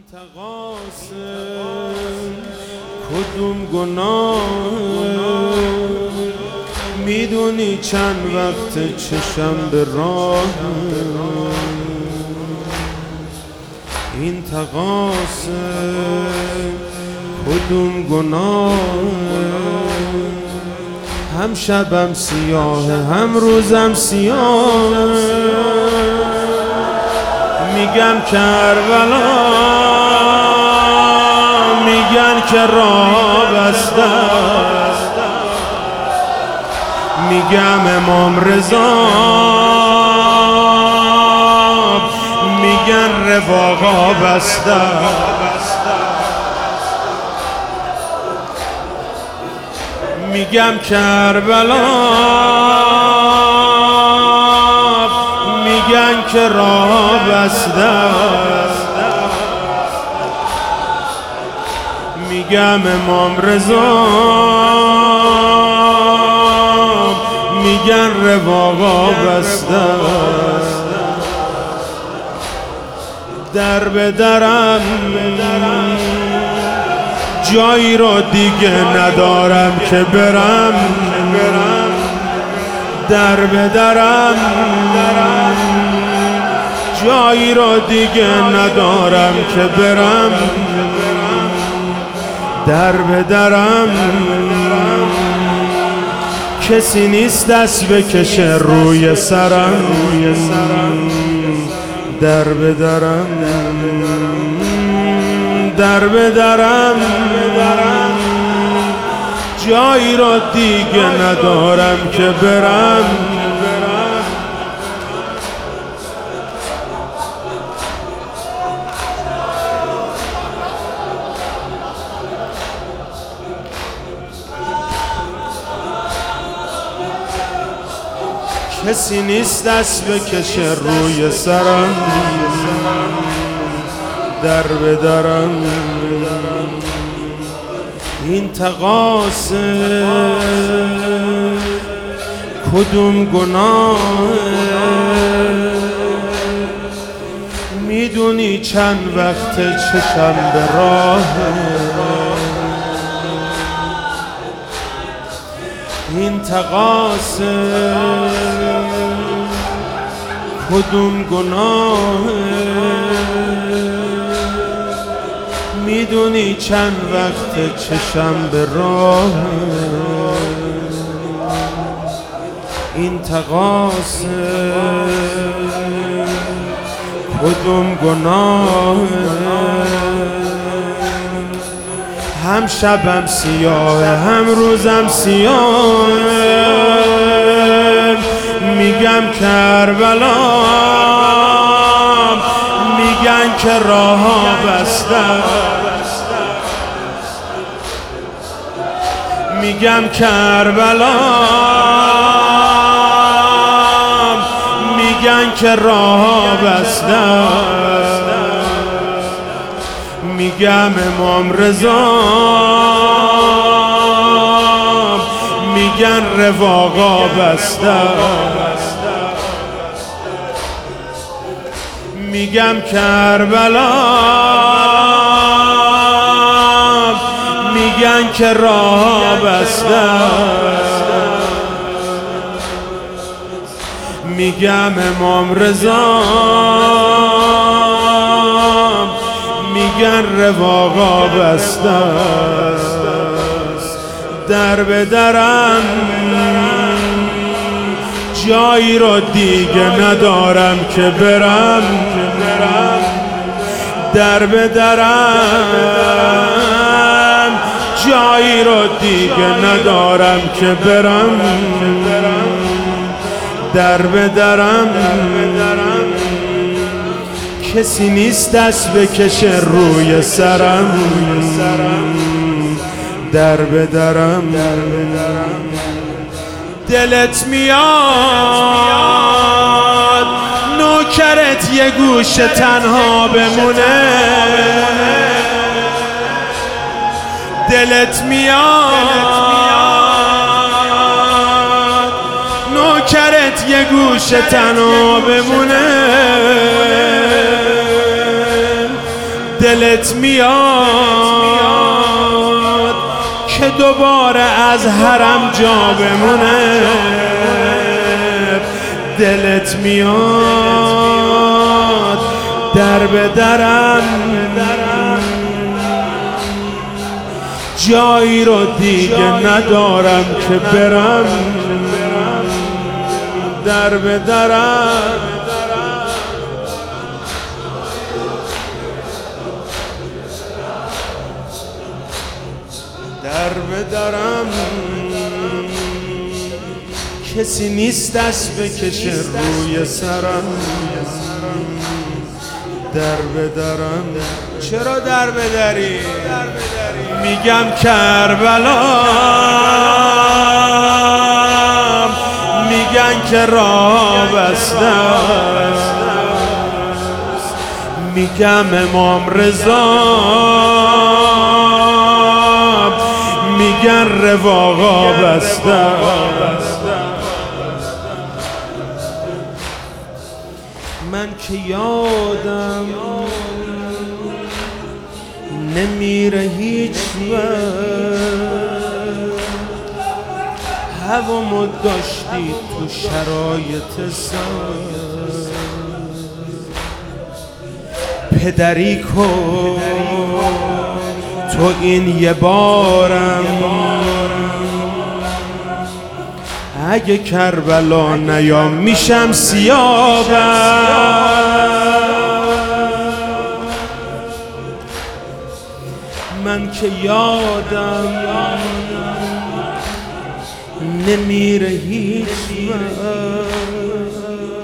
تقاسم کدوم گناه میدونی چند وقت چشم به راه این تقاسم کدوم گناه هم شبم سیاه هم روزم سیاه میگم کربلا میگن که راه بسته میگم امام رضا میگن رفاقا بسته میگم کربلا میگن که راه بسته میگم امام رضا میگن رفاقا بسته در به درم جایی رو دیگه ندارم که برم در به درم جایی رو دیگه ندارم که برم در به درم کسی نیست دست بکشه روی سرم در به درم در به درم جایی را دیگه ندارم که برم کسی نیست دست بکشه روی سرم در به درم این تقاسم کدوم گناه میدونی چند وقت چشم به راه این تقاسم کدوم گناه میدونی چند وقت چشم به راه این تقاسم کدوم گناه هم شبم سیاه هم روزم سیاه میگم کربلا میگن که راه بسته میگم کربلا میگن که راه بسته میگم امام رضا میگن رفاقا بسته میگم کربلا میگن که راه بسته میگم امام رضا میگن رفاقا بسته در به درم جایی رو دیگه ندارم که برم در به درم جایی رو دیگه ندارم که برم در به درم کسی نیست دست بکشه روی سرم در به درم دلت میاد نوکرت یه گوشه تنها بمونه دلت میاد نوکرت یه گوشه تنها بمونه دلت میاد که دوباره از حرم جا بمونه، دلت میاد در به درم، جایی رو دیگه ندارم که برم، در به درم. در به درم کسی نیست دست بکشه روی سرم، در به درم. چرا در بدری؟ میگم کربلا، میگن که راه بسته است، میگم امام رضا، میگن رواقا بسته است. من که یادم نمیره هیچ وقت، هوامو داشتی تو شرایط سخت، پدری کن تو این یه بارم، اگه کربلا نیام میشم سیابم. من که یادم نمیره هیچ وقت،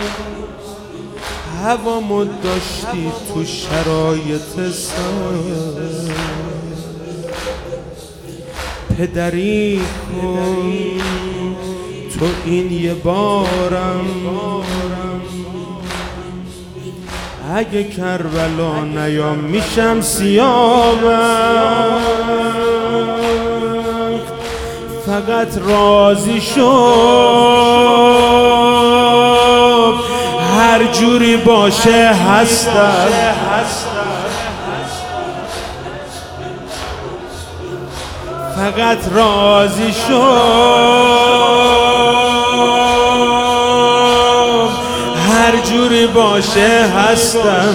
هوامو داشتی تو شرایط سخت، پدری کن تو این یه بارم، اگه کربلا نیام میشم سیابم. فقط راضی شو هر جوری باشه هستم، فقط راضی شو هر جوری باشه هستم.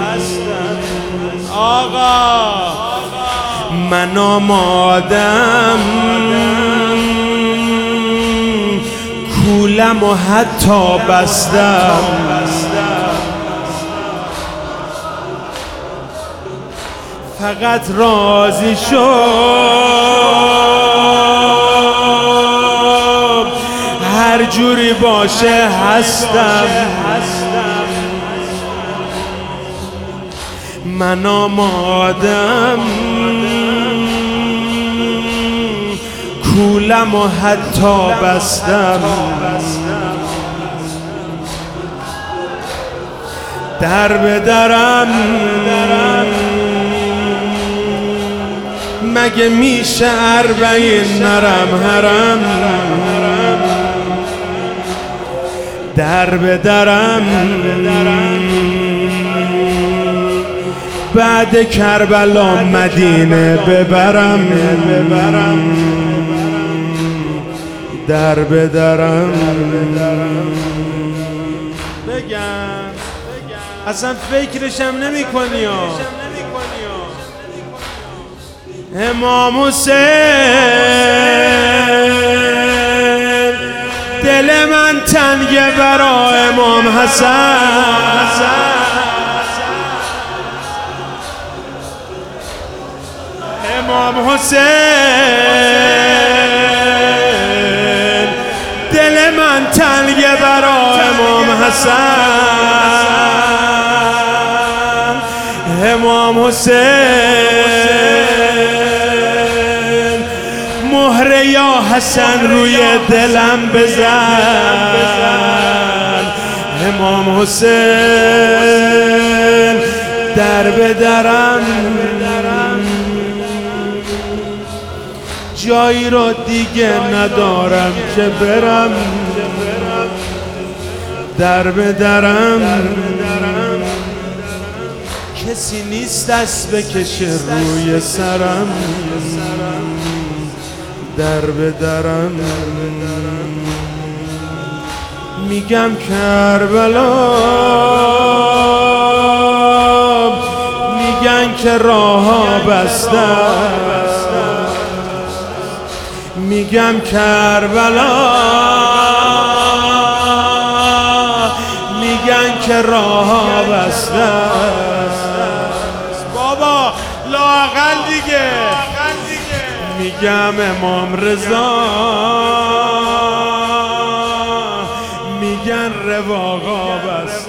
آقا من آمادم کولم و حتی بستم، فقط راضی شو هر جوری باشه هستم. من آمادم کولم و حتی بستم، در به درم. مگه میشه 40 نرم حرم، در به درم. بعد کربلا مدینه ببرم، در به درم. بگم اصلا فکرشم نمی کنی امام حسین، دل من تنگه برا امام حسن، امام حسین دل من تنگه برا امام حسن، امام حسین مهر یا حسن روی دلم بزن، امام حسین در به درم. جایی رو دیگه ندارم که برم، در به درم. کسی نیست دست بکشه روی سرم، در به درم. میگم کربلا، میگن که راه‌ها بسته است. میگم کربلا، میگن که راه‌ها بسته است. بابا لااقل دیگه. میگم امام رضا، میگن رواقا بسته.